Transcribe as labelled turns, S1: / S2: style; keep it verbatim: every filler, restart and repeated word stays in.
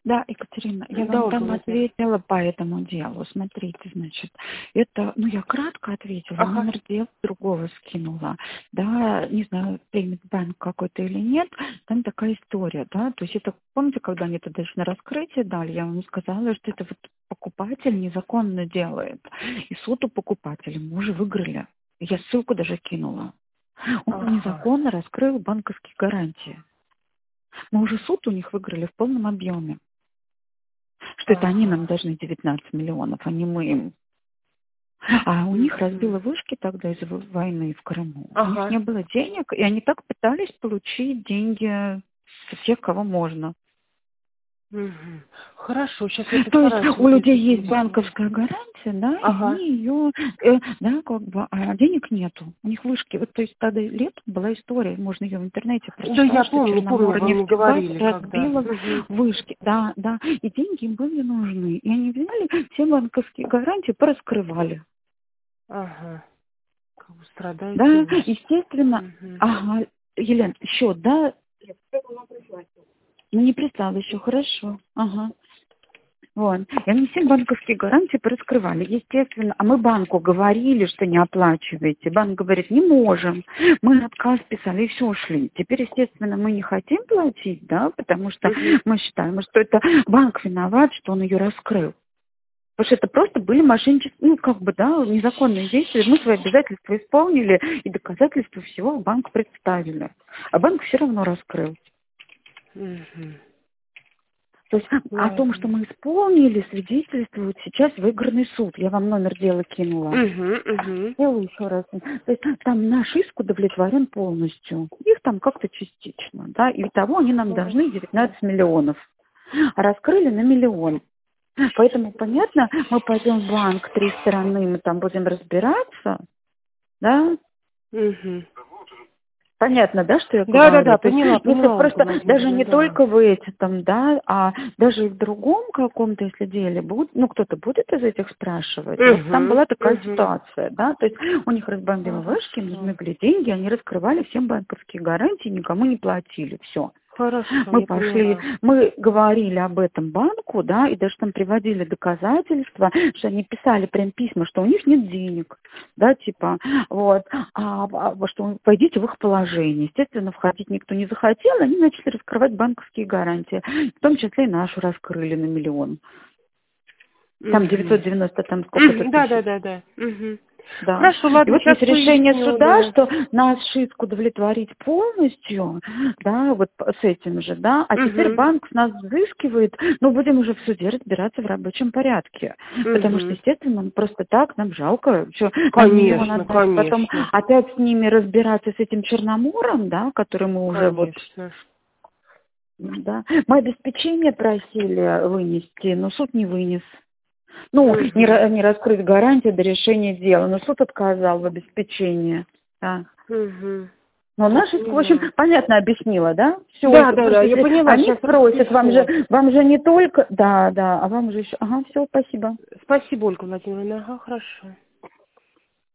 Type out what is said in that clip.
S1: Да, Екатерина, я вам
S2: Должен
S1: там
S2: знать.
S1: ответила по этому делу. Смотрите, значит, это, ну, я кратко ответила,
S2: Ага.
S1: номер дела другого скинула. Да, не знаю, Payment Bank какой-то или нет, там такая история, да, то есть это, помните, когда они это даже на раскрытие дали, я вам сказала, что это вот покупатель незаконно делает. И суд у покупателя, мы уже выиграли. Я ссылку даже кинула. Он
S2: Ага.
S1: незаконно раскрыл банковские гарантии. Мы уже суд у них выиграли в полном объеме. Что это они нам
S2: Ага.
S1: должны девятнадцать миллионов, а не мы им. А у них разбило
S2: Мгм.
S1: вышки тогда из-за в- войны в Крыму. У них
S2: Ага.
S1: не было денег, и они так пытались получить деньги со всех, кого можно.
S2: Мгм. Хорошо, сейчас я
S1: То есть
S2: постараюсь
S1: у людей
S2: выяснить
S1: есть
S2: информацию.
S1: банковская гарантия, да, и
S2: Ага.
S1: они ее, э, да, как бы, а денег нету. У них вышки. Вот, то есть тогда летом была история, можно ее в интернете
S2: Да, я
S1: прочитать, что
S2: помню, помню,
S1: Черномор
S2: вы мне
S1: нефтегаз
S2: говорили когда.
S1: разбила
S2: Мгм.
S1: вышки. Да, да. И деньги им были нужны. И они взяли все банковские гарантии, пораскрывали.
S2: Ага. Как бы страдаете
S1: Да,
S2: вы.
S1: естественно,
S2: Мгм.
S1: ага, Елена, счет, да, ну не прислала еще, хорошо, ага. Вот. И они все банковские гарантии пораскрывали, естественно. А мы банку говорили, что не оплачиваете. Банк говорит, не можем. Мы отказ писали и все ушли. Теперь, естественно, мы не хотим платить, да, потому что
S2: Мгм.
S1: мы считаем, что это банк виноват, что он ее раскрыл. Потому что это просто были мошеннические, ну, как бы, да, незаконные действия. Мы свои обязательства исполнили и доказательства всего в банк представили. А банк все равно раскрыл.
S2: Мгм.
S1: То есть о том, что
S2: Ладно.
S1: мы исполнили, свидетельствует сейчас выигранный суд. Я вам номер дела кинула.
S2: Угу, угу.
S1: Сделаю еще раз. То есть там наш иск удовлетворен полностью. Их там как-то частично, да, и того они нам должны
S2: Хорошо.
S1: девятнадцать миллионов. А раскрыли на миллион. Поэтому, понятно, мы пойдем в банк, три стороны, мы там будем разбираться, да.
S2: Угу.
S1: Понятно, да, что я
S2: Да, да,
S1: говорю?
S2: да,
S1: То есть,
S2: поняла,
S1: если
S2: поняла, Ольга
S1: просто даже
S2: Владимировна,
S1: не
S2: да.
S1: только в этом, да, а даже и в другом каком-то, если деле, будет, ну, кто-то будет из этих спрашивать. Вот там
S2: Угу,
S1: была такая
S2: угу.
S1: ситуация, да, то есть у них разбомбило вышки, им нужны
S2: Хорошо.
S1: были деньги, они раскрывали всем банковские гарантии, никому не платили, все.
S2: Хорошо,
S1: Мы
S2: я
S1: пошли,
S2: поняла.
S1: мы говорили об этом банку, да, и даже там приводили доказательства, что они писали прям письма, что у них нет денег, да, типа, вот, а, а что пойдите в их положение. Естественно, входить никто не захотел, они начали раскрывать банковские гарантии, в том числе и нашу раскрыли на миллион. Там
S2: Угу.
S1: девятьсот девяносто, там сколько-то
S2: Да,
S1: тысяч.
S2: да, да, да. Угу.
S1: Да.
S2: Хорошо,
S1: И
S2: ладно,
S1: вот
S2: сейчас
S1: есть решение
S2: выясню,
S1: суда,
S2: да.
S1: что наш иск удовлетворить полностью, да, вот с этим же, да, а теперь
S2: Угу.
S1: банк с нас взыскивает, но будем уже в суде разбираться в рабочем порядке. Потому что,
S2: Угу.
S1: естественно, ну, просто так нам жалко, что нам миллион
S2: Конечно,
S1: отдать, потом
S2: конечно.
S1: опять с ними разбираться, с этим Черномором, да, который мы уже вот,
S2: Конечно.
S1: да, мы обеспечение просили вынести, но суд не вынес. Ну, не,
S2: Угу.
S1: ра- не раскрыть гарантию до решения дела, но суд отказал в обеспечении. Да.
S2: Угу.
S1: Но
S2: Я
S1: наш иск, в общем,
S2: поняла.
S1: понятно объяснила, да? Все,
S2: Да, да, да,
S1: просто
S2: я
S1: если
S2: поняла,
S1: они
S2: сейчас
S1: спросят, вам же,
S2: распишу.
S1: вам же не только, да, да, а вам же еще, ага, все, спасибо.
S2: Спасибо, Ольга Владимировна, ага, хорошо.